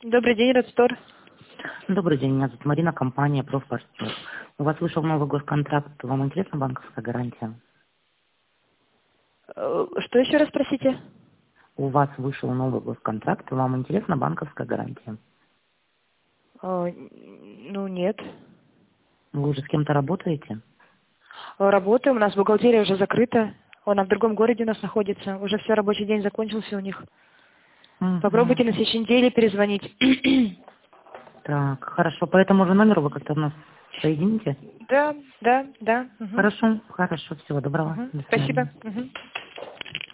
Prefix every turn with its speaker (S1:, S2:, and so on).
S1: Добрый день, Редстор.
S2: Добрый день, меня зовут Марина, компания «Профпаспорт». У вас вышел новый госконтракт, вам интересна банковская гарантия?
S1: Что еще раз, простите?
S2: У вас вышел новый госконтракт, вам интересна банковская гарантия?
S1: Ну, нет.
S2: Вы уже с кем-то работаете?
S1: Работаем, у нас бухгалтерия уже закрыта. Она в другом городе у нас находится. Уже все, рабочий день закончился у них. Попробуйте
S2: Мгм.
S1: на следующей неделе перезвонить.
S2: Так, хорошо, по этому же номеру вы как-то нас соедините?
S1: Да. Угу.
S2: Хорошо, хорошо, всего доброго, до
S1: Спасибо.
S2: свидания.
S1: Угу.